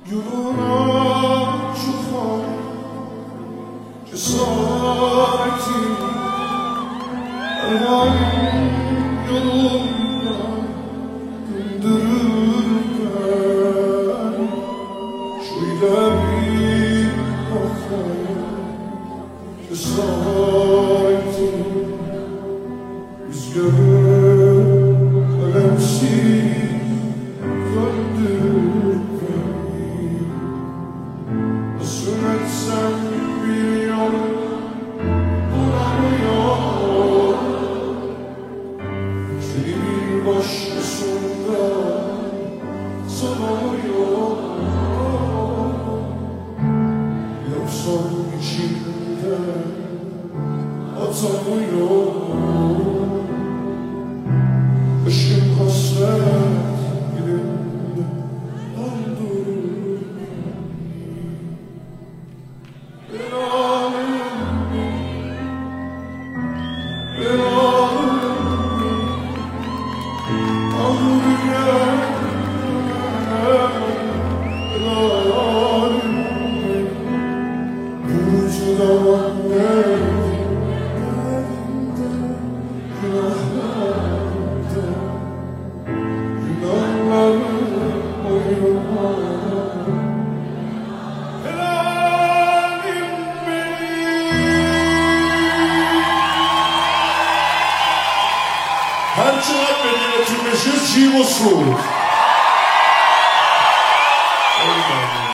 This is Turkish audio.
Yoluna çıkan cesareti Ermanın yolunda gündürürken şöyle bir bakayım cesareti rüzgarı kalemsiz Süretsem bir yol bulamıyor Seni bir başkasında sanamıyor Yoksan içinde atamıyor Işın hasret dilimde doldurur Her çocuk benim için meşhur Çiğ Bozkurt.